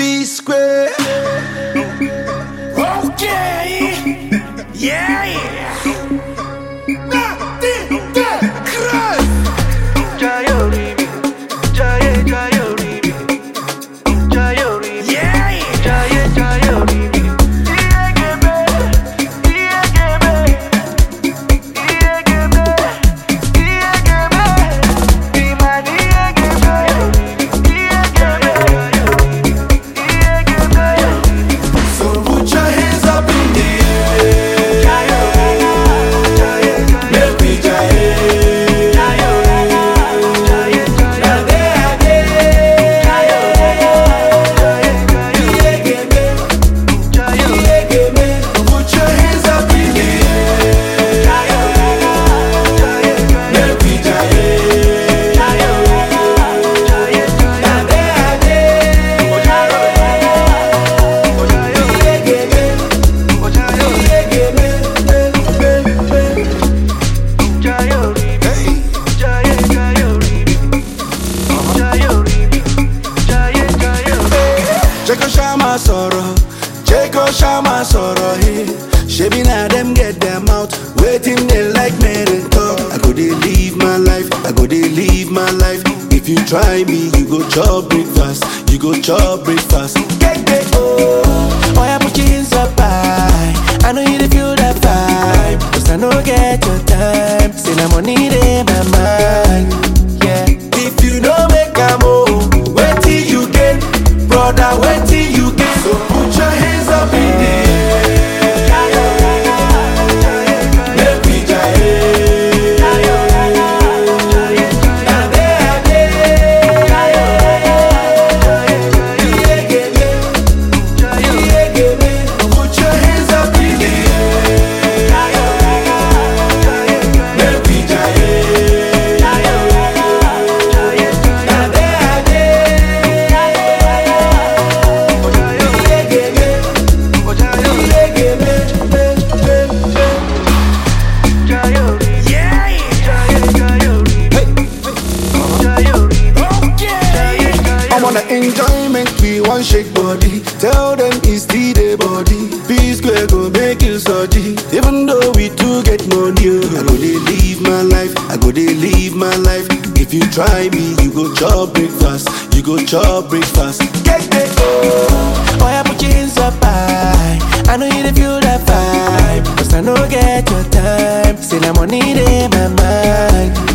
P Square. Okay. Yeah, yeah. Check Shama Soro here. Shebi na them get them out. Waiting they like me to talk. I go dey live my life. I go dey live my life. If you try me, you go chop breakfast. You go chop breakfast. Get oh, I put your hands up high. I know you dey feel that vibe. Cause I know get your time. Say na money in my mind. Yeah. If you don't make a move, wait till you get, brother, wait till you get. So put your hands up in the air. Make we jaye. Na put your hands up in the air. Make we jaye. I'm on an enjoyment, we want shake body. Tell them it's the body. P Square go make you surgy. Even though we do get money, I go dey live my life. I go dey live my life. If you try me, you go chop breakfast. You go chop breakfast. Get oh, I put your hands up high. I know you dey feel that vibe. Cause I know get your time. Say na money in my mind.